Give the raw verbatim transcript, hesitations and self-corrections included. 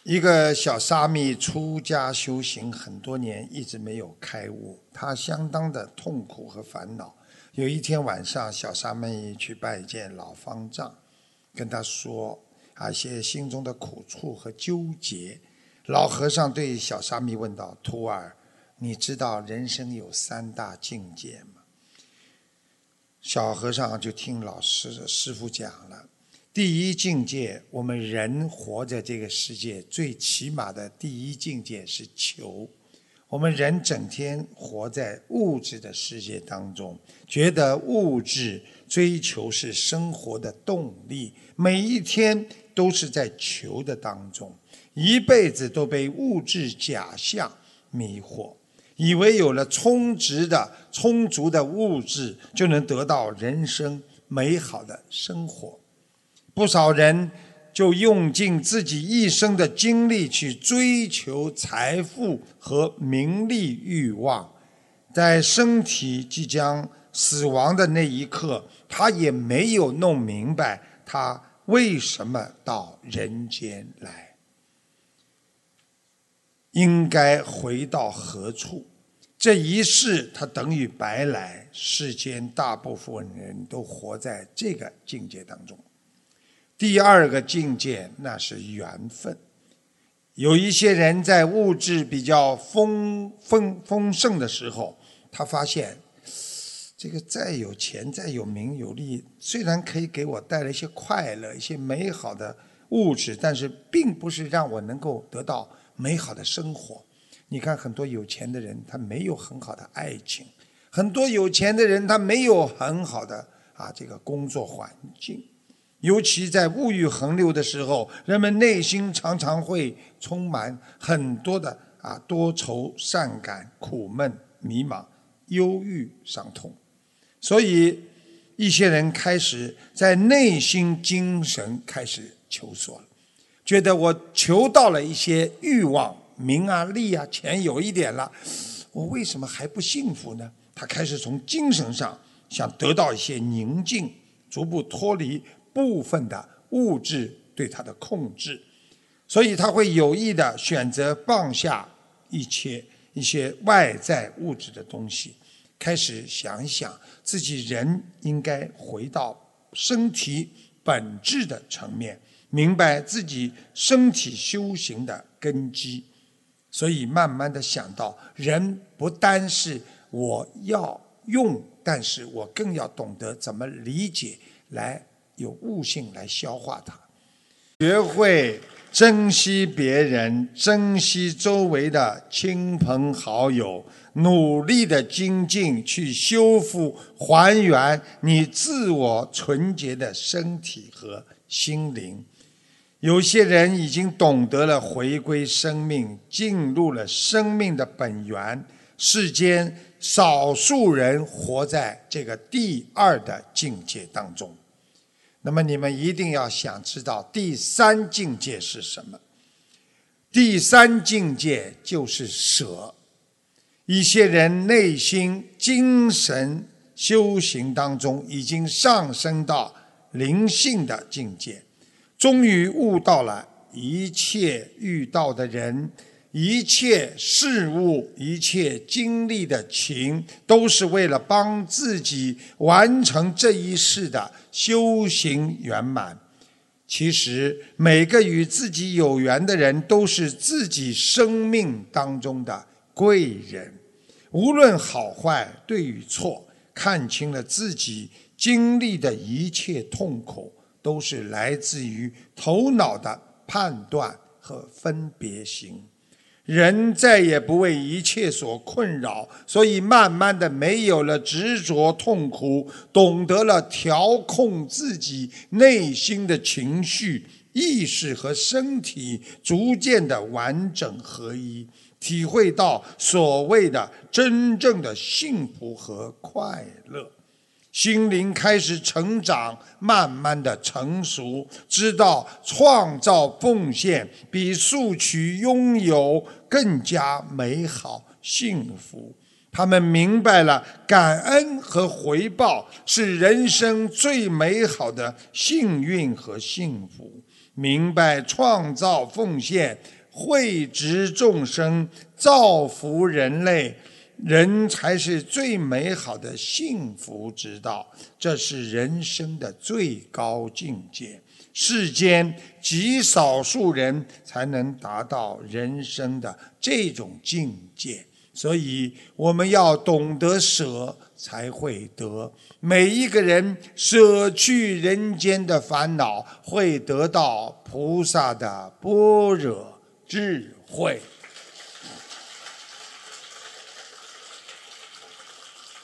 一个小沙弥出家修行很多年，一直没有开悟，他相当的痛苦和烦恼。有一天晚上，小沙弥去拜见老方丈，跟他说啊一些心中的苦处和纠结。老和尚对小沙弥问道：“徒儿，你知道人生有三大境界吗？”小和尚就听老师师父讲了。第一境界，我们人活着这个世界最起码的第一境界是求。我们人整天活在物质的世界当中，觉得物质追求是生活的动力，每一天都是在求的当中，一辈子都被物质假象迷惑，以为有了充值的充足的物质就能得到人生美好的生活。不少人就用尽自己一生的精力去追求财富和名利欲望，在身体即将死亡的那一刻，他也没有弄明白他为什么到人间来，应该回到何处。这一世他等于白来，世间大部分人都活在这个境界当中。第二个境界，那是缘分。有一些人在物质比较丰丰丰盛的时候，他发现这个再有钱再有名有利，虽然可以给我带来一些快乐一些美好的物质，但是并不是让我能够得到美好的生活。你看很多有钱的人，他没有很好的爱情，很多有钱的人他没有很好的啊这个工作环境，尤其在物欲横流的时候，人们内心常常会充满很多的啊多愁善感、苦闷、迷茫、忧郁、伤痛。所以一些人开始在内心精神开始求索了，觉得我求到了一些欲望，名啊利啊钱有一点了，我为什么还不幸福呢？他开始从精神上想得到一些宁静，逐步脱离部分的物质对他的控制，所以他会有意的选择放下一切一些外在物质的东西，开始想一想自己人应该回到身体本质的层面，明白自己身体修行的根基。所以慢慢的想到，人不单是我要用，但是我更要懂得怎么理解，来有悟性来消化它，学会珍惜别人，珍惜周围的亲朋好友，努力的精进，去修复还原你自我纯洁的身体和心灵。有些人已经懂得了回归生命，进入了生命的本源，世间少数人活在这个第二的境界当中。那么你们一定要想知道第三境界是什么？第三境界就是舍。一些人内心精神修行当中已经上升到灵性的境界，终于悟到了一切遇到的人，一切事物，一切经历的情，都是为了帮自己完成这一世的修行圆满。其实每个与自己有缘的人都是自己生命当中的贵人，无论好坏对与错，看清了自己经历的一切痛苦，都是来自于头脑的判断和分别心。人再也不为一切所困扰，所以慢慢的没有了执着痛苦，懂得了调控自己内心的情绪、意识和身体，逐渐的完整合一，体会到所谓的真正的幸福和快乐。心灵开始成长，慢慢的成熟，知道创造奉献比索取拥有更加美好幸福。他们明白了感恩和回报是人生最美好的幸运和幸福，明白创造奉献惠植众生，造福人类，人才是最美好的幸福之道，这是人生的最高境界。世间极少数人才能达到人生的这种境界，所以我们要懂得舍，才会得。每一个人舍去人间的烦恼，会得到菩萨的般若智慧。